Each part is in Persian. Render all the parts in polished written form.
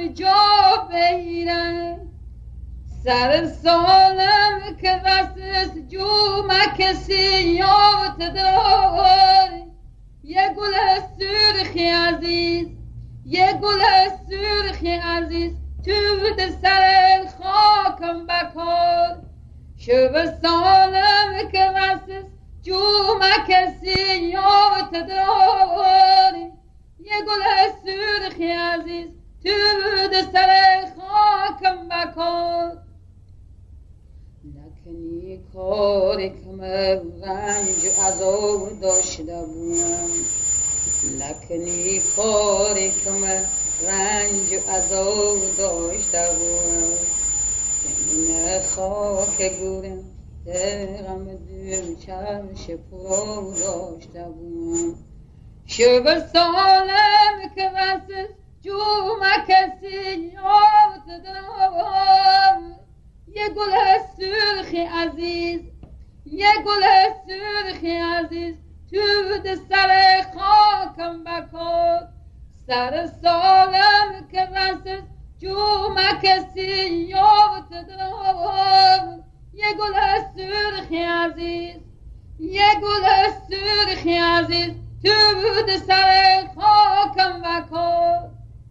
جا بگیرم سر سالم که رسس جومک سیات دار یه گل سرخی عزیز یه گل سرخی عزیز تو ده سر خاکم بکار شب سالم که رسس جومک سیات دار یه گل سرخی عزیز تو ده سر خاکم بکار لکنی کاری که من رنج و عذاب داشته بودم لکنی کاری که من رنج و عذاب داشته بودم زمین خاک گورم درم دل چرش پرو داشته بودم شب سالم که رسد جومک سیات دارم یه گل سرخی عزیز یه گل سرخی عزیز تو ده سر خاکم بکار سر سالم که رسد جومک سیات دارم یه گل سرخی عزیز یه گل سرخی عزیز تو ده سر خاکم بکار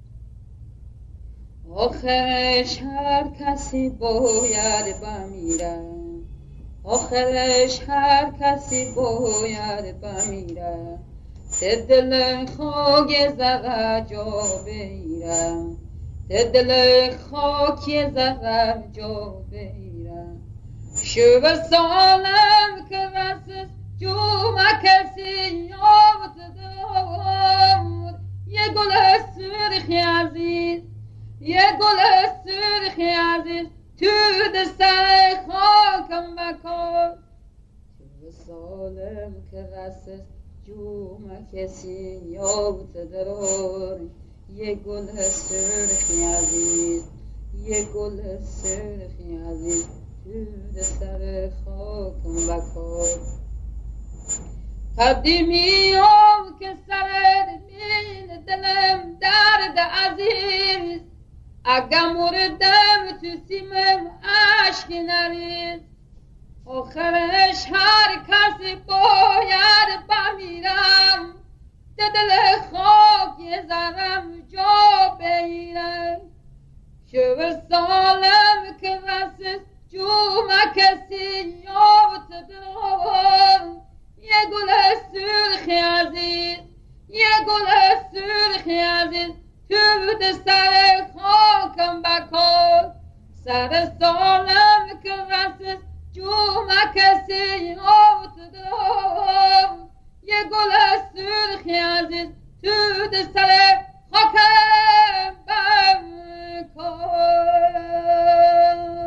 آخرش هر کسی باید بمیره آخرش هر کسی باید بمیره دل خاک زغر جا بگیرم دل خاک زغر جا بگیرم شب سالم که رسد جومک سیات دار یه گل سرخی عزیز یه گل سرخی عزیز تو ده سر خاکم بکار شب سالم که رسد جومک سیات دار یه گل سرخی عزیز یه گل سرخی عزیز تو ده سر خاکم بکار قدیمیام که سر بین دلم درد عزیز اگه مردم تو سیمم عشق نریز آخرش هر کسی باید بمیرم دل خاک یه ذرم جا بگیرم شب سالم که رسد جومک سیات دارم یه گل سرخی عزیز یه گل سرخی عزیز تو ده سر خاکم بکار سر سالم که رسد جومک سیات دارم یه گل سرخی عزیز تو ده سر